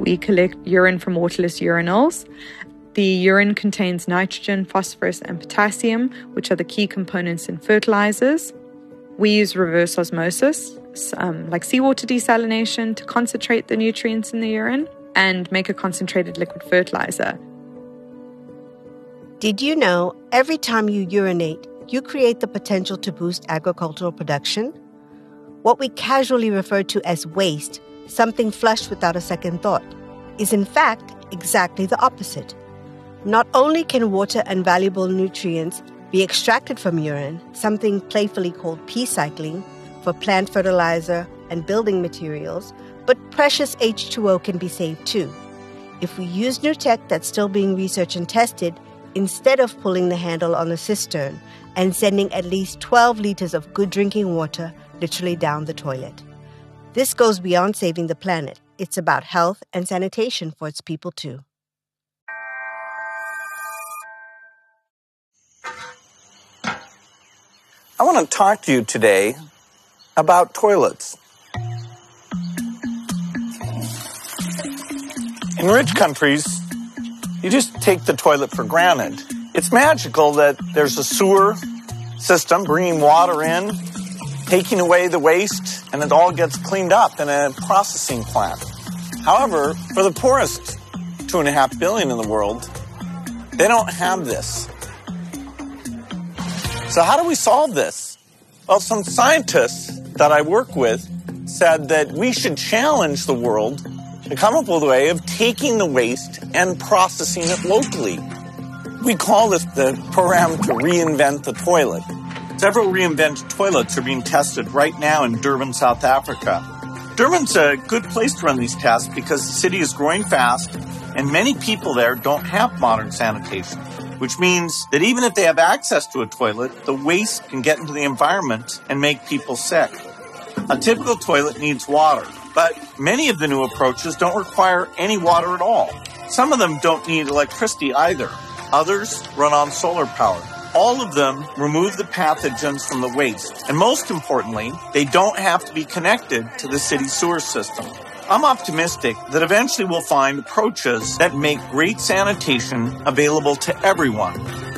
we collect urine from waterless urinals. The urine contains nitrogen, phosphorus, and potassium, which are the key components in fertilizers. We use reverse osmosis, like seawater desalination, to concentrate the nutrients in the urine and make a concentrated liquid fertilizer. Did you know every time you urinate, you create the potential to boost agricultural production? What we casually refer to as waste, something flushed without a second thought, is in fact exactly the opposite. Not only can water and valuable nutrients be extracted from urine, something playfully called pea cycling, for plant fertilizer and building materials, but precious H2O can be saved too. If we use new tech that's still being researched and tested, instead of pulling the handle on the cistern and sending at least 12 liters of good drinking water literally down the toilet. This goes beyond saving the planet. It's about health and sanitation for its people too. I want to talk to you today about toilets. In rich countries, you just take the toilet for granted. It's magical that there's a sewer system bringing water in, taking away the waste, and it all gets cleaned up in a processing plant. However, for the poorest 2.5 billion in the world, they don't have this. So how do we solve this? Well, some scientists that I work with said that we should challenge the world to come up with a way of taking the waste and processing it locally. We call this the program to reinvent the toilet. Several reinvented toilets are being tested right now in Durban, South Africa. Durban's a good place to run these tests because the city is growing fast and many people there don't have modern sanitation, which means that even if they have access to a toilet, the waste can get into the environment and make people sick. A typical toilet needs water, but many of the new approaches don't require any water at all. Some of them don't need electricity either. Others run on solar power. All of them remove the pathogens from the waste. And most importantly, they don't have to be connected to the city sewer system. I'm optimistic that eventually we'll find approaches that make great sanitation available to everyone.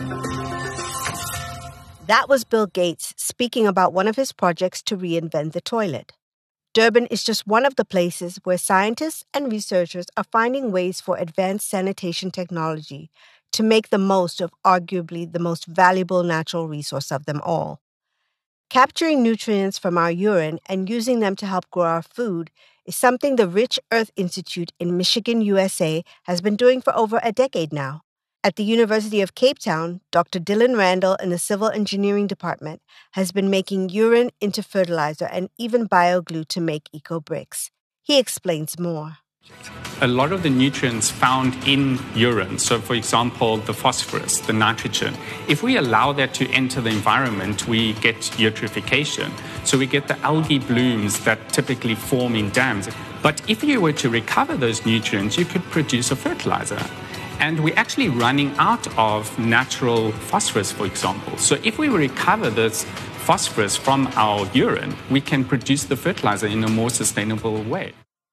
That was Bill Gates speaking about one of his projects to reinvent the toilet. Durban is just one of the places where scientists and researchers are finding ways for advanced sanitation technology to make the most of arguably the most valuable natural resource of them all. Capturing nutrients from our urine and using them to help grow our food is something the Rich Earth Institute in Michigan, USA has been doing for over a decade now. At the University of Cape Town, Dr. Dylan Randall in the Civil Engineering Department has been making urine into fertilizer and even bioglue to make eco-bricks. He explains more. A lot of the nutrients found in urine, so for example, the phosphorus, the nitrogen, if we allow that to enter the environment, we get eutrophication. So we get the algae blooms that typically form in dams. But if you were to recover those nutrients, you could produce a fertilizer. And we're actually running out of natural phosphorus, for example. So if we recover this phosphorus from our urine, we can produce the fertilizer in a more sustainable way.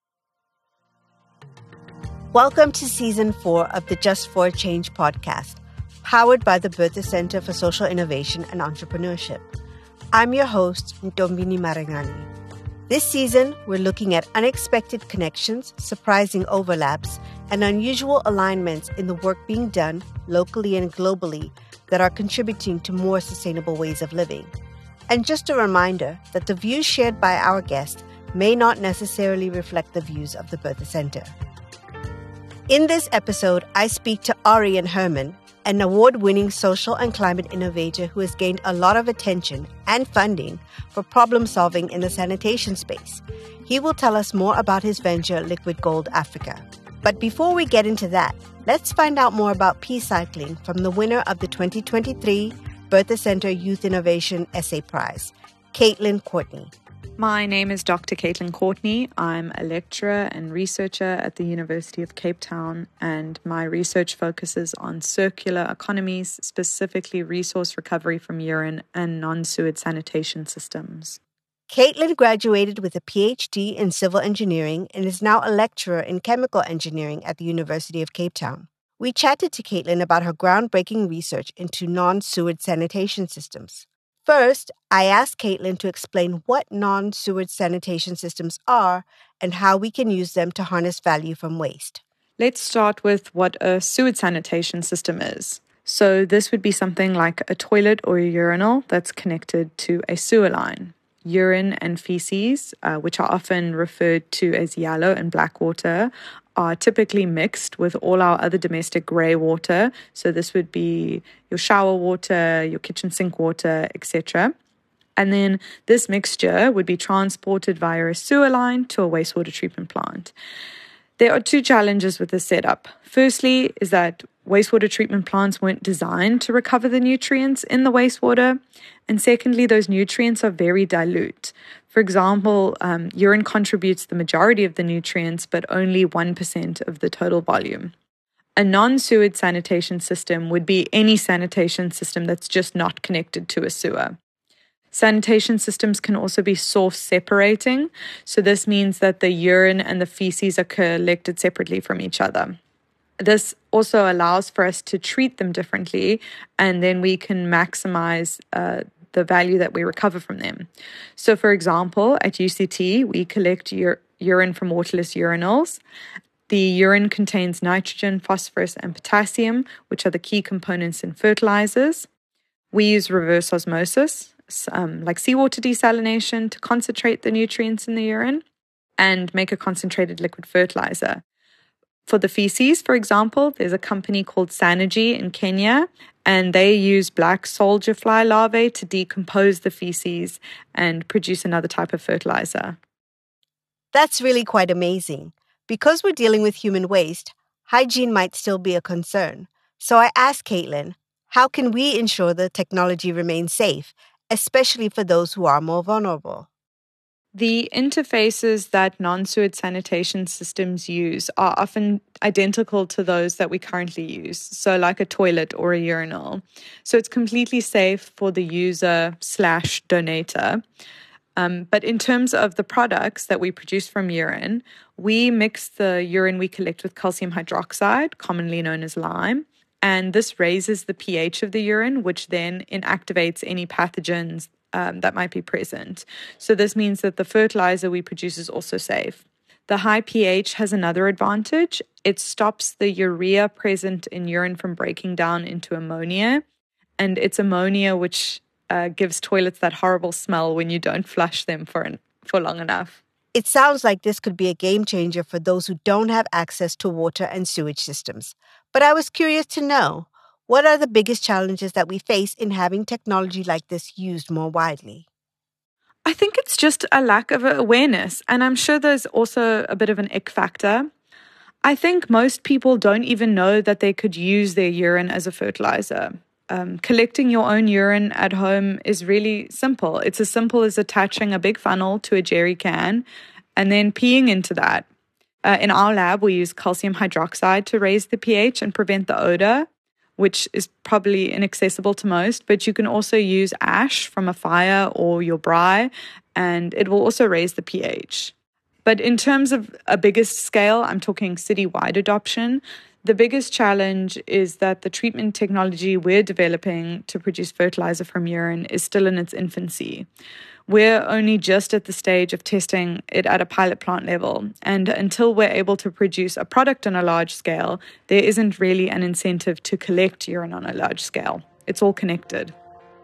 Welcome to Season 4 of the Just for a Change podcast, powered by the Bertha Center for Social Innovation and Entrepreneurship. I'm your host, Ntombini Marangani. This season, we're looking at unexpected connections, surprising overlaps, and unusual alignments in the work being done locally and globally that are contributing to more sustainable ways of living. And just a reminder that the views shared by our guest may not necessarily reflect the views of the Bertha Center. In this episode, I speak to Arian Herman, an award-winning social and climate innovator who has gained a lot of attention and funding for problem-solving in the sanitation space. He will tell us more about his venture, Liquid Gold Africa. But before we get into that, let's find out more about pea cycling from the winner of the 2023 Bertha Center Youth Innovation Essay Prize, Caitlin Courtney. My name is Dr. Caitlin Courtney. I'm a lecturer and researcher at the University of Cape Town, and my research focuses on circular economies, specifically resource recovery from urine and non-sewage sanitation systems. Caitlin graduated with a PhD in civil engineering and is now a lecturer in chemical engineering at the University of Cape Town. We chatted to Caitlin about her groundbreaking research into non-sewage sanitation systems. First, I asked Caitlin to explain what non-sewage sanitation systems are and how we can use them to harness value from waste. Let's start with what a sewage sanitation system is. So this would be something like a toilet or a urinal that's connected to a sewer line. Urine and feces, which are often referred to as yellow and black water, are typically mixed with all our other domestic grey water. So this would be your shower water, your kitchen sink water, etc. And then this mixture would be transported via a sewer line to a wastewater treatment plant. There are two challenges with this setup. Firstly is that wastewater treatment plants weren't designed to recover the nutrients in the wastewater. And secondly, those nutrients are very dilute. For example, urine contributes the majority of the nutrients, but only 1% of the total volume. A non-sewage sanitation system would be any sanitation system that's just not connected to a sewer. Sanitation systems can also be source separating. So this means that the urine and the feces are collected separately from each other. This also allows for us to treat them differently, and then we can maximize the value that we recover from them. So for example, at UCT, we collect urine from waterless urinals. The urine contains nitrogen, phosphorus, and potassium, which are the key components in fertilizers. We use reverse osmosis, like seawater desalination, to concentrate the nutrients in the urine and make a concentrated liquid fertilizer. For the feces, for example, there's a company called Sanergy in Kenya, and they use black soldier fly larvae to decompose the feces and produce another type of fertilizer. That's really quite amazing. Because we're dealing with human waste, hygiene might still be a concern. So I asked Caitlin, how can we ensure the technology remains safe, especially for those who are more vulnerable? The interfaces that non-sewage sanitation systems use are often identical to those that we currently use, so like a toilet or a urinal. So it's completely safe for the user/donator. But in terms of the products that we produce from urine, we mix the urine we collect with calcium hydroxide, commonly known as lime, and this raises the pH of the urine, which then inactivates any pathogens that might be present. So this means that the fertilizer we produce is also safe. The high pH has another advantage. It stops the urea present in urine from breaking down into ammonia, and it's ammonia which gives toilets that horrible smell when you don't flush them for long enough. It sounds like this could be a game changer for those who don't have access to water and sewage systems. But I was curious to know, what are the biggest challenges that we face in having technology like this used more widely? I think it's just a lack of awareness, and I'm sure there's also a bit of an ick factor. I think most people don't even know that they could use their urine as a fertilizer. Collecting your own urine at home is really simple. It's as simple as attaching a big funnel to a jerry can and then peeing into that. In our lab, we use calcium hydroxide to raise the pH and prevent the odor, which is probably inaccessible to most, but you can also use ash from a fire or your braai, and it will also raise the pH. But in terms of a biggest scale, I'm talking citywide adoption, the biggest challenge is that the treatment technology we're developing to produce fertilizer from urine is still in its infancy. We're only just at the stage of testing it at a pilot plant level, and until we're able to produce a product on a large scale, there isn't really an incentive to collect urine on a large scale. It's all connected.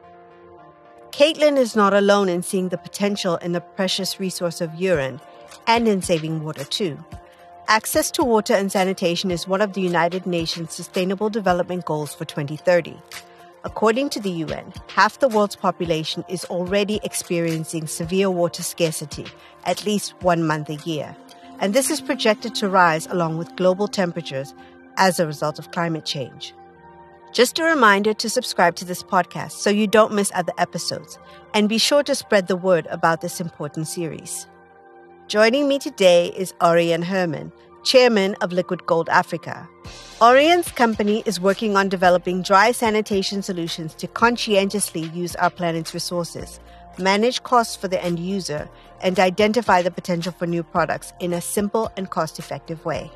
Caitlin is not alone in seeing the potential in the precious resource of urine and in saving water too. Access to water and sanitation is one of the United Nations Sustainable Development Goals for 2030. According to the UN, half the world's population is already experiencing severe water scarcity, at least 1 month a year. And this is projected to rise along with global temperatures as a result of climate change. Just a reminder to subscribe to this podcast so you don't miss other episodes, and be sure to spread the word about this important series. Joining me today is Orion Herman, chairman of Liquid Gold Africa. Orion's company is working on developing dry sanitation solutions to conscientiously use our planet's resources, manage costs for the end user, and identify the potential for new products in a simple and cost-effective way.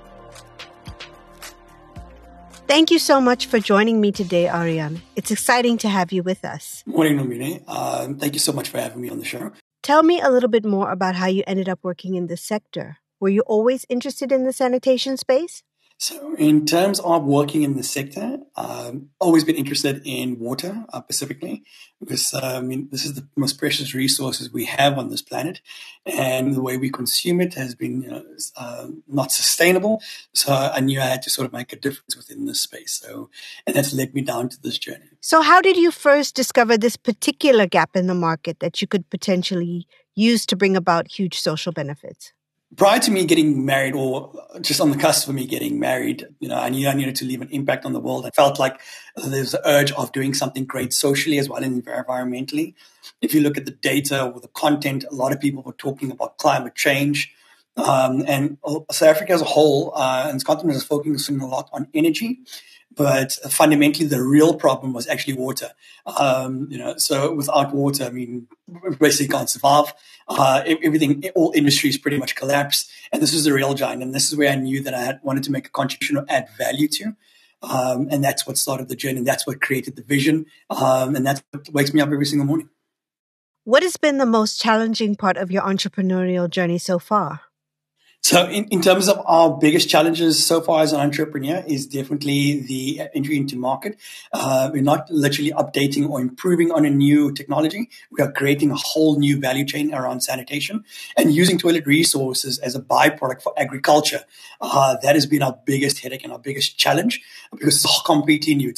Thank you so much for joining me today, Aryan. It's exciting to have you with us. Morning, Nombine. Thank you so much for having me on the show. Tell me a little bit more about how you ended up working in this sector. Were you always interested in the sanitation space? So in terms of working in the sector, I've always been interested in water specifically because, this is the most precious resources we have on this planet. And the way we consume it has been not sustainable. So I knew I had to sort of make a difference within this space. And that's led me down to this journey. So how did you first discover this particular gap in the market that you could potentially use to bring about huge social benefits? Prior to me getting married, or just on the cusp of me getting married, I knew I needed to leave an impact on the world. I felt like there's the urge of doing something great socially as well as environmentally. If you look at the data or the content, a lot of people were talking about climate change. And South Africa as a whole, and this continent is focusing a lot on energy. But fundamentally, the real problem was actually water. So without water, we basically can't survive. All industries pretty much collapsed. And this was the real giant. And this is where I knew that I wanted to make a contribution or add value to. And that's what started the journey. That's what created the vision. And that's what wakes me up every single morning. What has been the most challenging part of your entrepreneurial journey so far? So in terms of our biggest challenges so far as an entrepreneur is definitely the entry into market. We're not literally updating or improving on a new technology. We are creating a whole new value chain around sanitation and using toilet resources as a byproduct for agriculture. That has been our biggest headache and our biggest challenge because it's completely new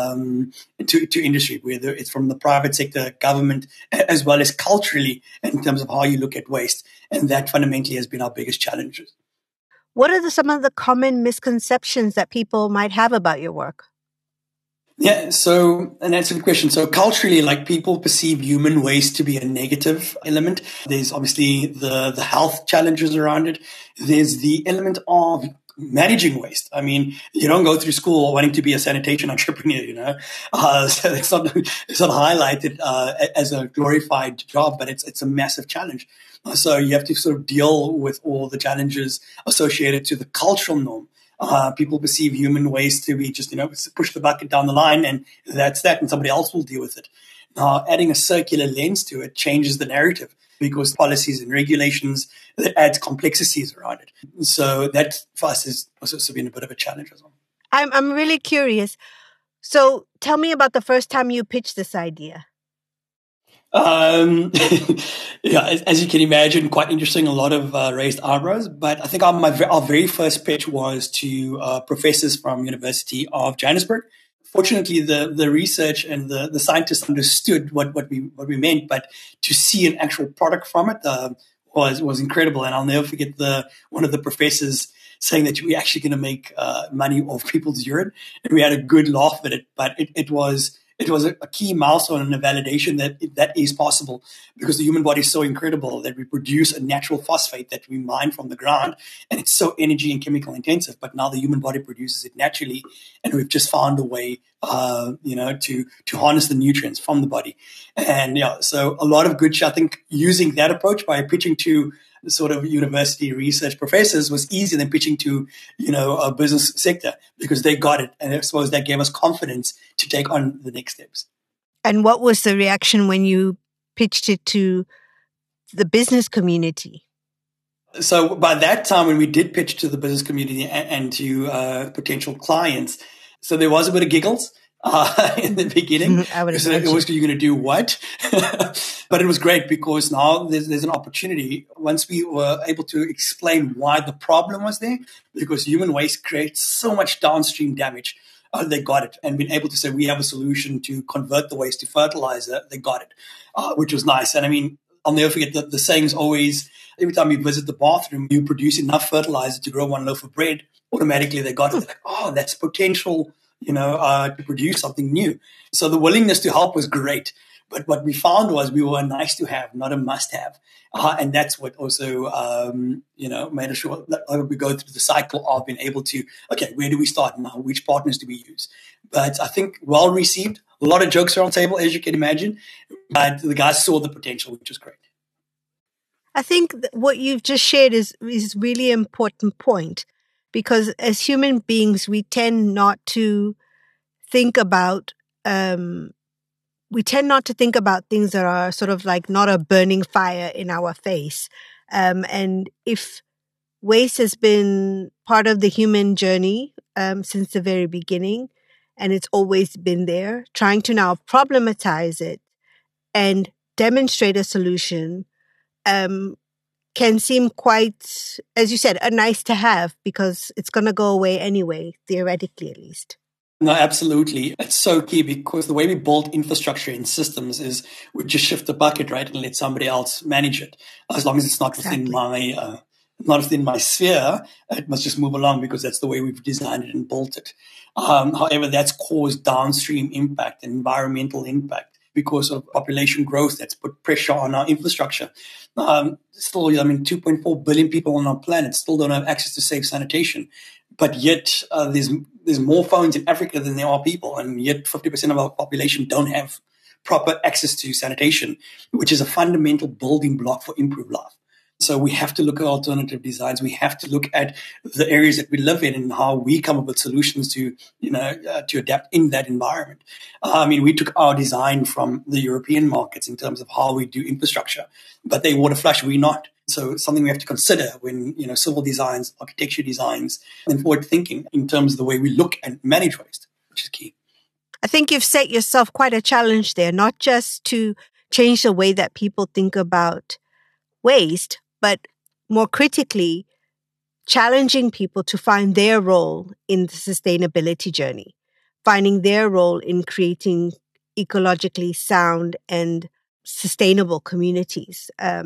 to industry, whether it's from the private sector, government, as well as culturally in terms of how you look at waste. And that fundamentally has been our biggest challenges. What are some of the common misconceptions that people might have about your work? Yeah, and that's a good question. So culturally, people perceive human waste to be a negative element. There's obviously the health challenges around it. There's the element of managing waste. You don't go through school wanting to be a sanitation entrepreneur, so it's not highlighted as a glorified job, but it's a massive challenge. So you have to sort of deal with all the challenges associated to the cultural norm. People perceive human waste to be just, push the bucket down the line and that's that, and somebody else will deal with it. Now, adding a circular lens to it changes the narrative because policies and regulations, that adds complexities around it. So that for us has also been a bit of a challenge as well. I'm really curious. So tell me about the first time you pitched this idea. As you can imagine, quite interesting, a lot of raised eyebrows. But I think our very first pitch was to professors from University of Johannesburg. Fortunately, the research and the scientists understood what we meant, but to see an actual product from it was incredible. And I'll never forget one of the professors saying that we're actually going to make money off people's urine, and we had a good laugh at it. But it was a key milestone and a validation that is possible because the human body is so incredible that we produce a natural phosphate that we mine from the ground, and it's so energy and chemical intensive. But now the human body produces it naturally, and we've just found a way, to harness the nutrients from the body. And so a lot of good. I think using that approach by pitching to the sort of university research professors was easier than pitching to, a business sector because they got it. And I suppose that gave us confidence to take on the next steps. And what was the reaction when you pitched it to the business community? So by that time, when we did pitch to the business community and to potential clients, so there was a bit of giggles in the beginning. I would imagine. It was, you're going to do what? But it was great because now there's an opportunity once we were able to explain why the problem was there, because human waste creates so much downstream damage. They got it, and been able to say we have a solution to convert the waste to fertilizer. They got it, which was nice. And I'll never forget the saying's always, every time you visit the bathroom, you produce enough fertilizer to grow one loaf of bread. Automatically they got it. They're like, oh, that's potential, to produce something new. So the willingness to help was great. But what we found was we were a nice to have, not a must have. And that's what also, made us sure that we go through the cycle of being able to, okay, where do we start now? Which partners do we use? But I think well received, a lot of jokes are on the table, as you can imagine. But the guys saw the potential, which was great. I think what you've just shared is really an important point, because as human beings, we tend not to think about things that are sort of like not a burning fire in our face. And if waste has been part of the human journey since the very beginning, and it's always been there, trying to now problematize it and demonstrate a solution can seem quite, as you said, a nice to have, because it's going to go away anyway, theoretically at least. No, absolutely. It's so key, because the way we build infrastructure and systems is we just shift the bucket, right, and let somebody else manage it. As long as it's not within my sphere, it must just move along, because that's the way we've designed it and built it. However, that's caused downstream impact and environmental impact because of population growth that's put pressure on our infrastructure. Still, 2.4 billion people on our planet still don't have access to safe sanitation. But yet there's more phones in Africa than there are people, and yet 50% of our population don't have proper access to sanitation, which is a fundamental building block for improved life. So we have to look at alternative designs. We have to look at the areas that we live in and how we come up with solutions to adapt in that environment. We took our design from the European markets in terms of how we do infrastructure, but they water flush, we're not. So it's something we have to consider when, civil designs, architecture designs, and forward thinking in terms of the way we look and manage waste, which is key. I think you've set yourself quite a challenge there, not just to change the way that people think about waste, but more critically, challenging people to find their role in the sustainability journey, finding their role in creating ecologically sound and sustainable communities.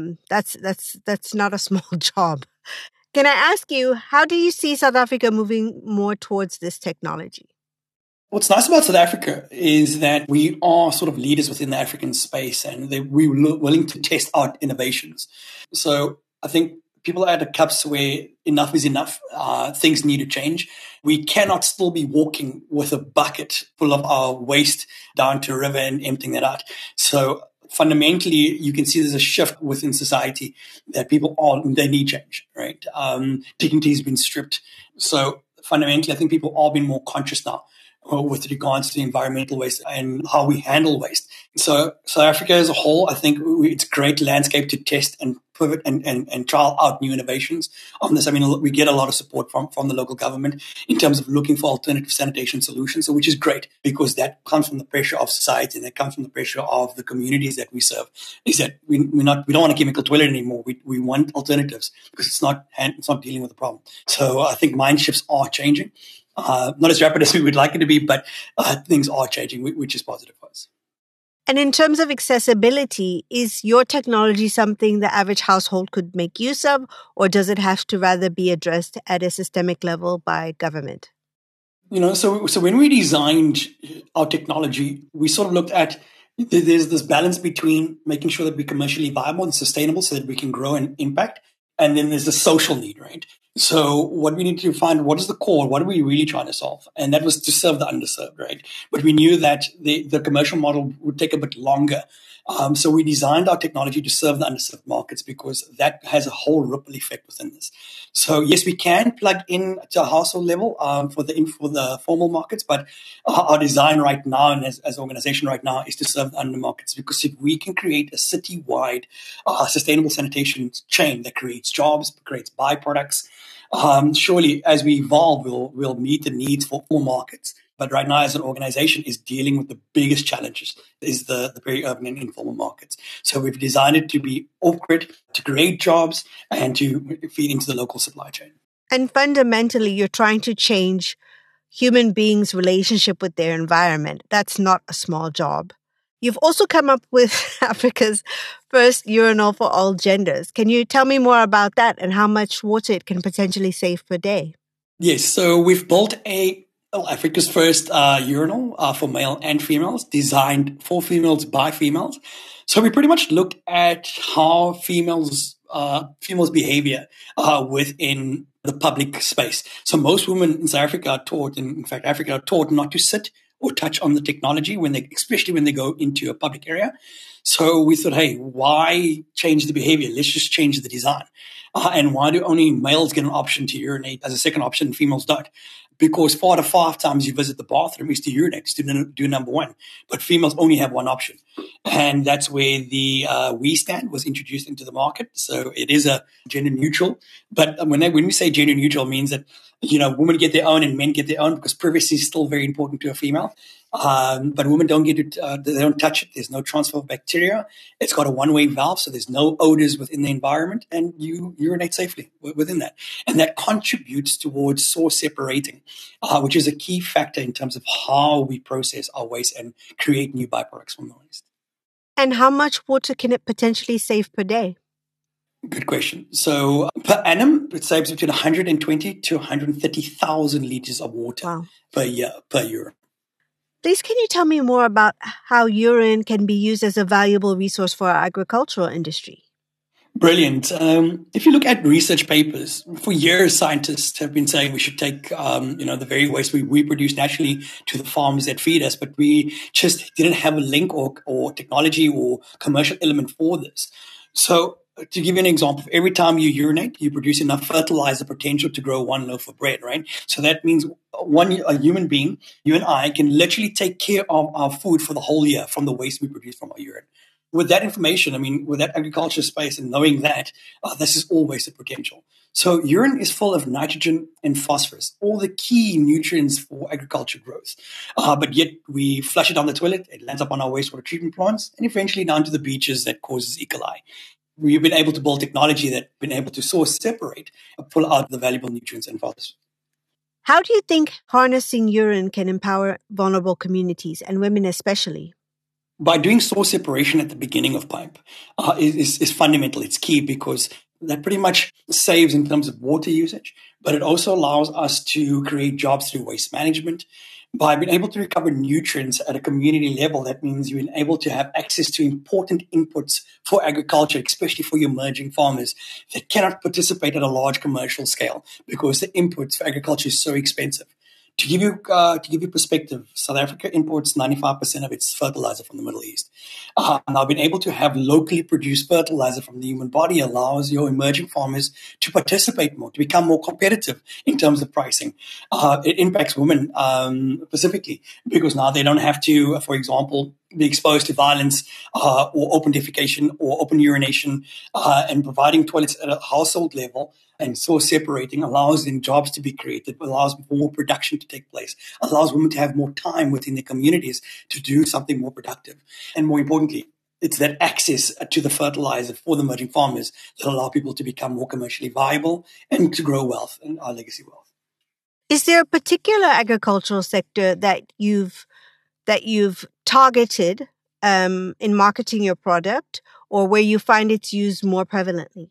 That's not a small job. Can I ask you, how do you see South Africa moving more towards this technology? What's nice about South Africa is that we are sort of leaders within the African space, and we're willing to test out innovations. So I think people are at a cusp where enough is enough. Things need to change. We cannot still be walking with a bucket full of our waste down to a river and emptying that out. So fundamentally, you can see there's a shift within society that they need change, right? Dignity has been stripped. So fundamentally, I think people are being more conscious now with regards to environmental waste and how we handle waste. So South Africa as a whole, I think it's a great landscape to test and pivot and trial out new innovations on this. We get a lot of support from the local government in terms of looking for alternative sanitation solutions, which is great, because that comes from the pressure of society and that comes from the pressure of the communities that we serve. Is that we don't want a chemical toilet anymore. We want alternatives, because it's not dealing with the problem. So I think mind shifts are changing. Not as rapid as we would like it to be, but things are changing, which is positive for us. And in terms of accessibility, is your technology something the average household could make use of, or does it have to rather be addressed at a systemic level by government? So when we designed our technology, we sort of looked at there's this balance between making sure that we're commercially viable and sustainable so that we can grow and impact. And then there's the social need, right? So what we need to find, what is the core? What are we really trying to solve? And that was to serve the underserved, right? But we knew that the commercial model would take a bit longer. So we designed our technology to serve the underserved markets, because that has a whole ripple effect within this. So yes, we can plug in to a household level for the formal markets, but our design right now and as an organization right now is to serve the under markets, because if we can create a citywide sustainable sanitation chain that creates jobs, creates byproducts, surely as we evolve, we'll meet the needs for all markets. But right now, as an organization, is dealing with the biggest challenges is the peri-urban and informal markets. So we've designed it to be off-grid, to create jobs, and to feed into the local supply chain. And fundamentally, you're trying to change human beings' relationship with their environment. That's not a small job. You've also come up with Africa's first urinal for all genders. Can you tell me more about that and how much water it can potentially save per day? Yes, so we've built a Africa's first urinal for male and females, designed for females by females. So we pretty much look at how females behavior within the public space. So most women in South Africa are taught, and in fact, Africa are taught not to sit or touch on the technology especially when they go into a public area. So we thought, hey, why change the behavior? Let's just change the design. And why do only males get an option to urinate as a second option, females don't? Because 4 to 5 times you visit the bathroom is to urinate, to do number one. But females only have one option. And that's where the We Stand was introduced into the market. So it is a gender neutral. But when we say gender neutral, it means that, women get their own and men get their own, because privacy is still very important to a female. But women don't get it, they don't touch it. There's no transfer of bacteria. It's got a one-way valve, so there's no odors within the environment, and you urinate safely within that. And that contributes towards source separating, which is a key factor in terms of how we process our waste and create new byproducts from the waste. And how much water can it potentially save per day? Good question. So per annum, it saves between 120 to 130,000 liters of water per year, per urine. Please, can you tell me more about how urine can be used as a valuable resource for our agricultural industry? Brilliant. If you look at research papers, for years, scientists have been saying we should take, the very waste we produce naturally to the farms that feed us, but we just didn't have a link or technology or commercial element for this. So to give you an example, every time you urinate, you produce enough fertilizer potential to grow one loaf of bread, right? So that means a human being, you and I, can literally take care of our food for the whole year from the waste we produce from our urine. With that information, with that agriculture space and knowing that, this is all wasted potential. So urine is full of nitrogen and phosphorus, all the key nutrients for agriculture growth. But yet we flush it down the toilet, it lands up on our wastewater treatment plants, and eventually down to the beaches that causes E. coli. We've been able to build technology that's been able to source, separate, pull out the valuable nutrients and phosphorus. How do you think harnessing urine can empower vulnerable communities and women especially? By doing source separation at the beginning of pipe is fundamental. It's key because that pretty much saves in terms of water usage, but it also allows us to create jobs through waste management. By being able to recover nutrients at a community level, that means you're able to have access to important inputs for agriculture, especially for your emerging farmers that cannot participate at a large commercial scale because the inputs for agriculture is so expensive. To give you perspective, South Africa imports 95% of its fertilizer from the Middle East. Now, being able to have locally produced fertilizer from the human body allows your emerging farmers to participate more, to become more competitive in terms of pricing. It impacts women specifically because now they don't have to, for example, be exposed to violence or open defecation or open urination, and providing toilets at a household level and source separating allows them jobs to be created, allows more production to take place, allows women to have more time within their communities to do something more productive. And more importantly, it's that access to the fertilizer for the emerging farmers that allow people to become more commercially viable and to grow wealth and our legacy wealth. Is there a particular agricultural sector that you've targeted in marketing your product, or where you find it's used more prevalently?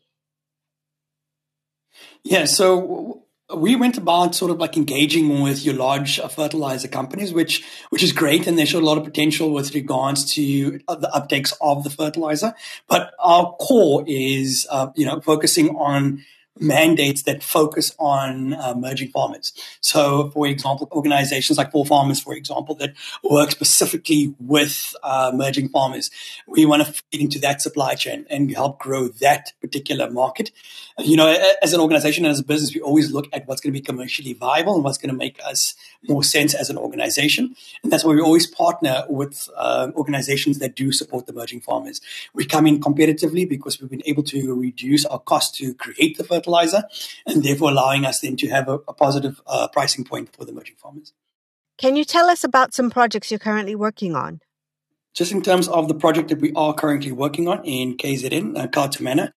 Yeah, so we went about sort of like engaging with your large fertilizer companies, which is great, and they showed a lot of potential with regards to the uptakes of the fertilizer. But our core is, focusing on mandates that focus on emerging farmers. So, for example, organizations like 4Farmers, for example, that work specifically with emerging farmers. We want to feed into that supply chain and help grow that particular market. As an organization and as a business, we always look at what's going to be commercially viable and what's going to make us more sense as an organization. And that's why we always partner with organizations that do support the emerging farmers. We come in competitively because we've been able to reduce our cost to create the fertilizer and therefore allowing us then to have a positive pricing point for the emerging farmers. Can you tell us about some projects you're currently working on? Just in terms of the project that we are currently working on in KZN, Katamana,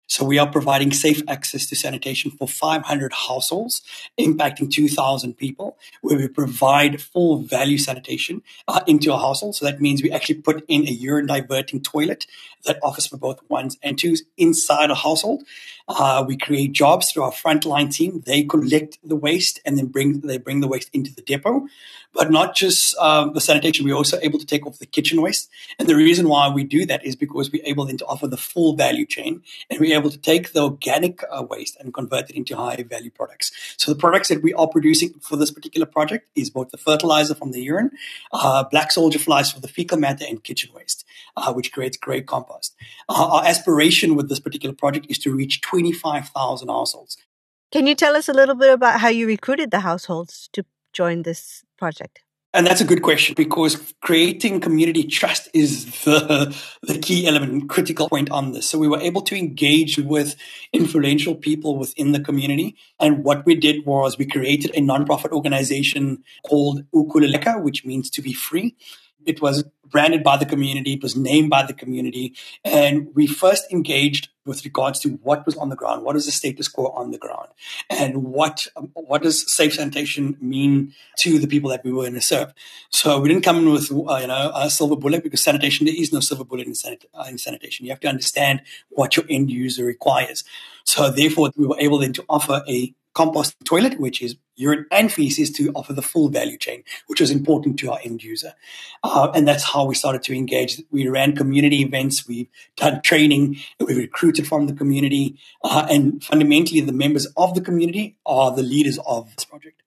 So we are providing safe access to sanitation for 500 households, impacting 2,000 people, where we provide full value sanitation into a household. So that means we actually put in a urine diverting toilet that offers for both ones and twos inside a household. We create jobs through our frontline team. They collect the waste and then bring the waste into the depot. But not just the sanitation, we're also able to take off the kitchen waste. And the reason why we do that is because we're able then to offer the full value chain, and we're able to take the organic waste and convert it into high value products. So the products that we are producing for this particular project is both the fertilizer from the urine, black soldier flies for the fecal matter, and kitchen waste, which creates great compost. Our aspiration with this particular project is to reach 25,000 households. Can you tell us a little bit about how you recruited the households to join this project? And that's a good question, because creating community trust is the key element, critical point on this. So we were able to engage with influential people within the community. And what we did was we created a nonprofit organization called Ukhululeka, which means to be free. It was branded by the community. It was named by the community. And we first engaged with regards to what was on the ground. What is the status quo on the ground? And what does safe sanitation mean to the people that we were going to serve? So we didn't come in with a silver bullet, because sanitation, there is no silver bullet in sanitation. You have to understand what your end user requires. So therefore, we were able then to offer a compost toilet, which is urine and feces, to offer the full value chain, which was important to our end user. And that's how we started to engage. We ran community events, we've done training, we recruited from the community, and fundamentally the members of the community are the leaders of this project.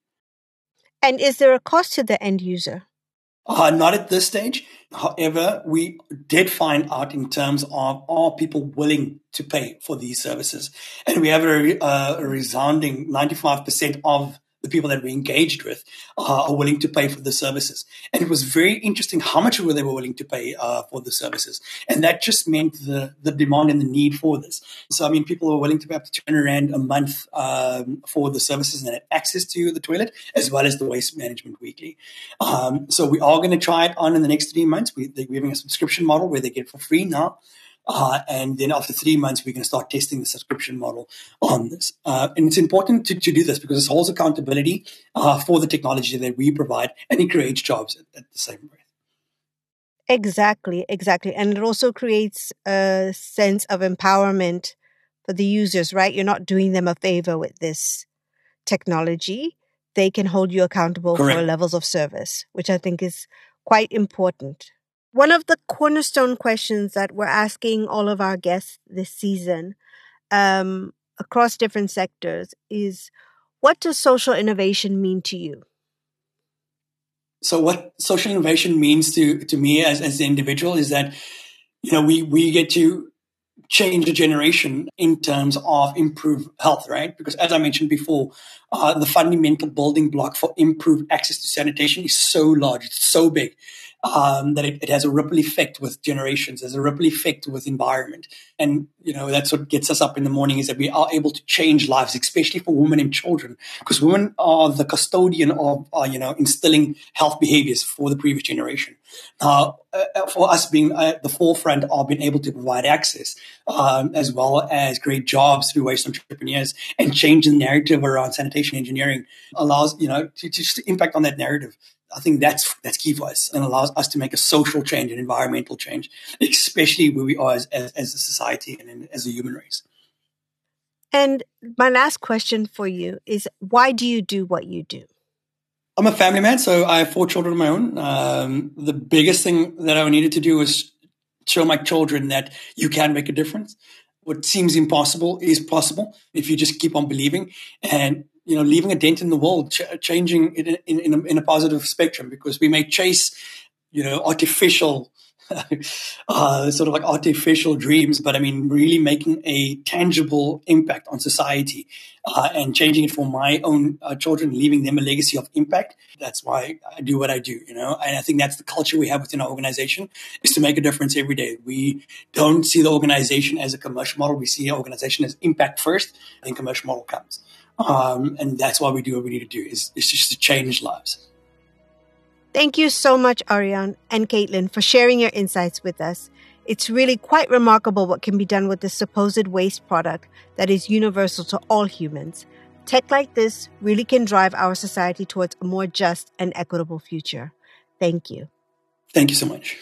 And is there a cost to the end user? Not at this stage. However, we did find out in terms of, are people willing to pay for these services? And we have a resounding 95% of the people that we engaged with are willing to pay for the services. And it was very interesting how much they were willing to pay for the services. And that just meant the demand and the need for this. So, I mean, people were willing to pay up to 200 Rand a month for the services and had access to the toilet as well as the waste management weekly. So we are going to try it on in the next 3 months. We're having a subscription model where they get it for free now. And then after 3 months, we're going to start testing the subscription model on this. And it's important to do this because it holds accountability for the technology that we provide, and it creates jobs at the same rate. Exactly. And it also creates a sense of empowerment for the users, right? You're not doing them a favor with this technology. They can hold you accountable Correct. for levels of service, which I think is quite important. One of the cornerstone questions that we're asking all of our guests this season across different sectors is, what does social innovation mean to you? So what social innovation means to me as an individual is that, we get to change a generation in terms of improved health, right? Because as I mentioned before, the fundamental building block for improved access to sanitation is so large, it's so big, that it has a ripple effect with generations, has a ripple effect with environment. And, that's what gets us up in the morning, is that we are able to change lives, especially for women and children, because women are the custodian of, instilling health behaviors for the previous generation. Now, for us being at the forefront of being able to provide access, as well as create jobs through waste entrepreneurs and change the narrative around sanitation engineering allows, to just impact on that narrative. I think that's key for us and allows us to make a social change and environmental change, especially where we are as a society and as a human race. And my last question for you is, why do you do what you do? I'm a family man, so I have 4 children of my own. The biggest thing that I needed to do was show my children that you can make a difference. What seems impossible is possible if you just keep on believing and, leaving a dent in the world, changing it in a positive spectrum, because we may chase, artificial, sort of like artificial dreams, but I mean, really making a tangible impact on society and changing it for my own children, leaving them a legacy of impact. That's why I do what I do, and I think that's the culture we have within our organization, is to make a difference every day. We don't see the organization as a commercial model. We see our organization as impact first, then commercial model comes. And that's why we do what we need to do, is just to change lives. Thank you so much, Arian and Caitlin, for sharing your insights with us. It's really quite remarkable what can be done with this supposed waste product that is universal to all humans. Tech like this really can drive our society towards a more just and equitable future. Thank you. Thank you so much.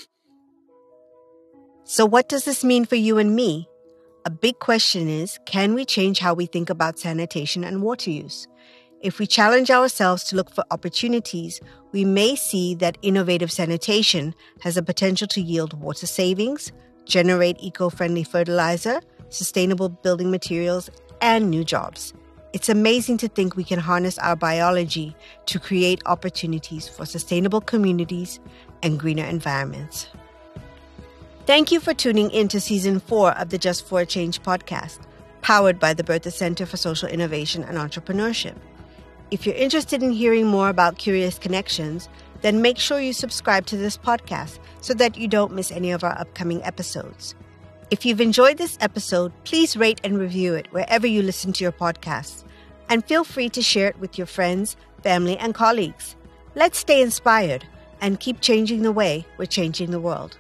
So what does this mean for you and me? A big question is, can we change how we think about sanitation and water use? If we challenge ourselves to look for opportunities, we may see that innovative sanitation has the potential to yield water savings, generate eco-friendly fertilizer, sustainable building materials, and new jobs. It's amazing to think we can harness our biology to create opportunities for sustainable communities and greener environments. Thank you for tuning in to Season 4 of the Just for a Change podcast, powered by the Bertha Center for Social Innovation and Entrepreneurship. If you're interested in hearing more about Curious Connections, then make sure you subscribe to this podcast so that you don't miss any of our upcoming episodes. If you've enjoyed this episode, please rate and review it wherever you listen to your podcasts. And feel free to share it with your friends, family, and colleagues. Let's stay inspired and keep changing the way we're changing the world.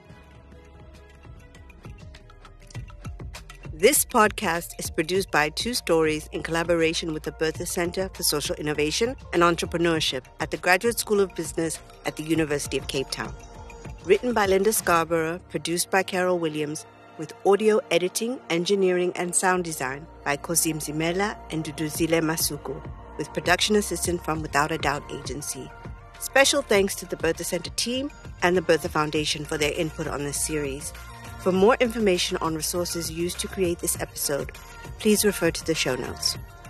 This podcast is produced by Two Stories in collaboration with the Bertha Center for Social Innovation and Entrepreneurship at the Graduate School of Business at the University of Cape Town. Written by Linda Scarborough, produced by Carol Williams, with audio editing, engineering, and sound design by Kozim Zimela and Duduzile Masuku, with production assistance from Without a Doubt Agency. Special thanks to the Bertha Center team and the Bertha Foundation for their input on this series. For more information on resources used to create this episode, please refer to the show notes.